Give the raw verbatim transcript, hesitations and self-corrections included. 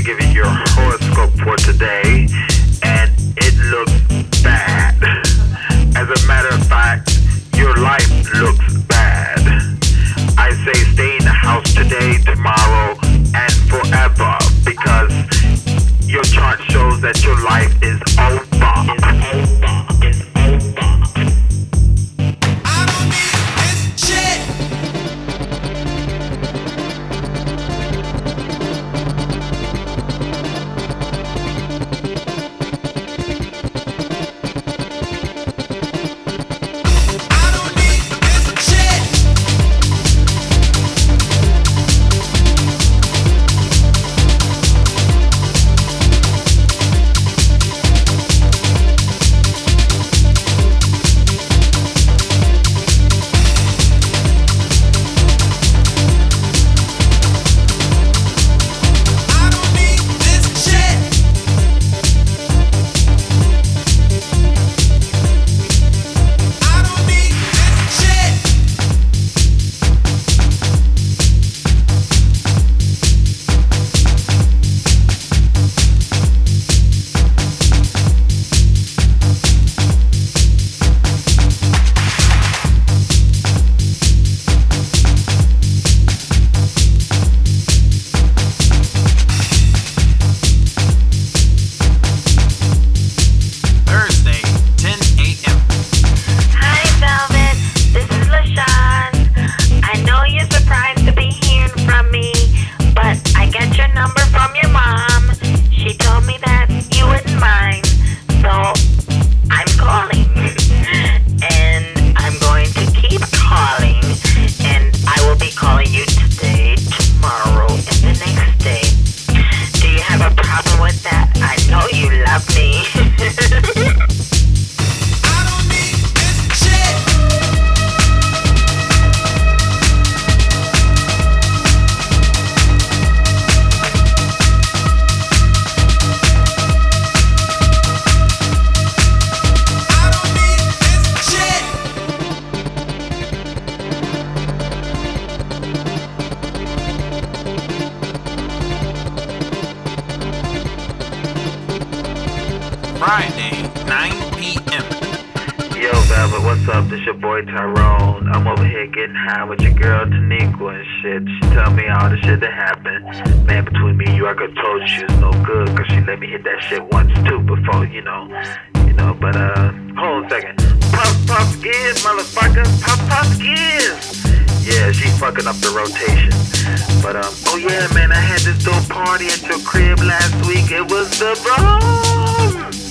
give you your horoscope for today, and it looks bad. As a matter of fact, your life looks bad. I say stay in the house today, tomorrow, and forever, because your chart shows that your life is over. It's over. It's over. I don't need this shit. I don't need this shit. I don't need this shit. I don't need this shit. Thursday, ten a.m. Hi, Velvet. This is LaShawn. I know you're surprised to be hearing from me, but I got your number from your mom. She told me that you wouldn't mind, so I'm calling. And I'm going to keep calling, and I will be calling you today, tomorrow, and the next day. Do you have a problem with that? I know you love me. I don't need this shit. I don't need this shit. Friday, nine p.m. Yo, Velvet, what's up? This your boy Tyrone. I'm over here getting high with your girl Taniqua and shit. She tell me all the shit that happened. Man, between me and you, I could told you she was no good, cause she let me hit that shit once too before, you know. You know, but uh, hold on a second. Puff, puff, giz, motherfucker. Puff, puff, giz. Yeah, she fucking up the rotation. But um, oh yeah, man, I had this dope party at your crib last week. It was the bomb.